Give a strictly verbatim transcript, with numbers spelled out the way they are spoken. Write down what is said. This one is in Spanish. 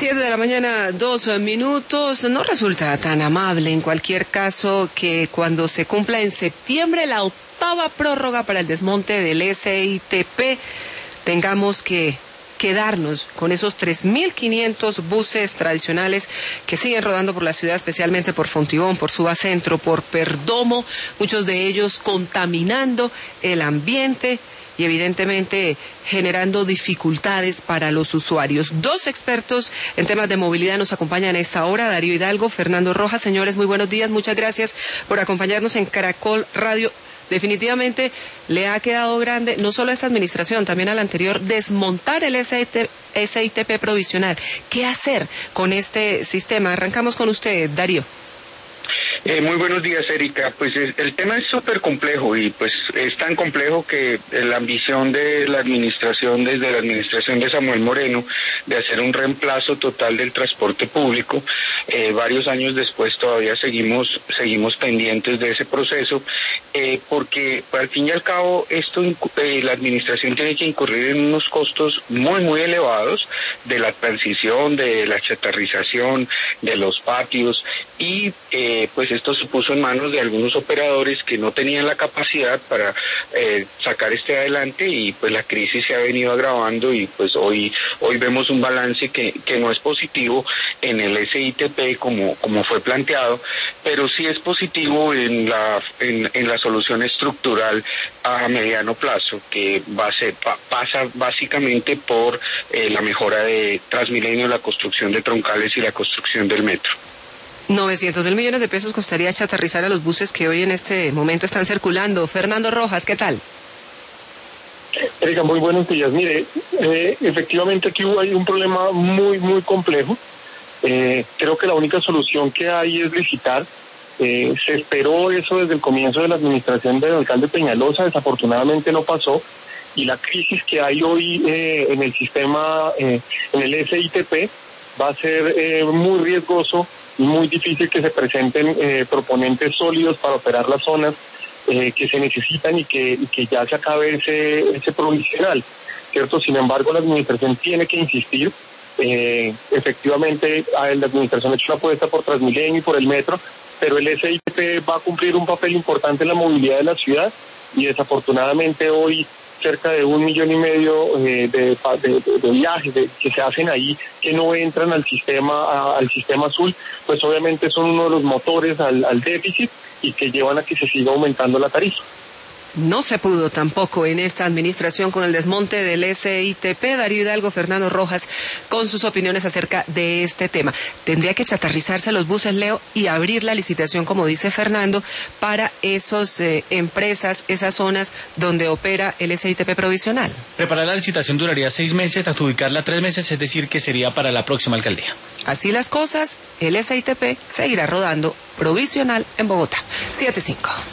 Siete de la mañana, dos minutos. No resulta tan amable en cualquier caso que cuando se cumpla en septiembre la octava prórroga para el desmonte del S I T P tengamos que quedarnos con esos tres mil quinientos buses tradicionales que siguen rodando por la ciudad, especialmente por Fontibón, por Suba Centro, por Perdomo, muchos de ellos contaminando el ambiente y evidentemente generando dificultades para los usuarios. Dos expertos en temas de movilidad nos acompañan a esta hora, Darío Hidalgo, Fernando Rojas. Señores, muy buenos días, muchas gracias por acompañarnos en Caracol Radio. Definitivamente le ha quedado grande, no solo a esta administración, también a la anterior, desmontar el S I T P provisional. ¿Qué hacer con este sistema? Arrancamos con usted, Darío. Eh, muy buenos días, Erika. Pues el, el tema es súper complejo y pues es tan complejo que la ambición de la administración, desde la administración de Samuel Moreno, de hacer un reemplazo total del transporte público, eh, varios años después todavía seguimos seguimos pendientes de ese proceso, eh, porque al fin y al cabo esto eh, la administración tiene que incurrir en unos costos muy muy elevados de la transición, de la chatarrización, de los patios y eh, pues esto se puso en manos de algunos operadores que no tenían la capacidad para eh, sacar este adelante y pues la crisis se ha venido agravando y pues hoy hoy vemos un balance que, que no es positivo en el S I T P como como fue planteado, pero sí es positivo en la en, en la solución estructural a mediano plazo, que va a ser, pa, pasa básicamente por eh, la mejora de Transmilenio, la construcción de troncales y la construcción del metro. novecientos mil millones de pesos costaría chatarrizar a los buses que hoy en este momento están circulando. Fernando Rojas, ¿qué tal? Erika, muy buenos días. Mire, eh, efectivamente aquí hay un problema muy, muy complejo. Eh, creo que la única solución que hay es licitar. Eh, se esperó eso desde el comienzo de la administración del alcalde Peñalosa, desafortunadamente no pasó. Y la crisis que hay hoy eh, en el sistema, eh, en el S I T P, va a ser eh, muy riesgoso, muy difícil que se presenten eh, proponentes sólidos para operar las zonas eh, que se necesitan y que, y que ya se acabe ese, ese provisional, ¿cierto? Sin embargo, la administración tiene que insistir. Eh, efectivamente, la administración ha hecho una apuesta por Transmilenio y por el metro, pero el S I T P va a cumplir un papel importante en la movilidad de la ciudad y desafortunadamente hoy cerca de un millón y medio eh, de, de, de viajes de, que se hacen ahí que no entran al sistema a, al sistema azul, pues obviamente son uno de los motores al, al déficit y que llevan a que se siga aumentando la tarifa. No se pudo tampoco en esta administración con el desmonte del S I T P. Darío Hidalgo, Fernando Rojas, con sus opiniones acerca de este tema. Tendría que chatarrizarse los buses, Leo, y abrir la licitación, como dice Fernando, para esas eh, empresas, esas zonas donde opera el S I T P provisional. Preparar la licitación duraría seis meses, hasta ubicarla tres meses, es decir, que sería para la próxima alcaldía. Así las cosas, el S I T P seguirá rodando provisional en Bogotá. siete cinco.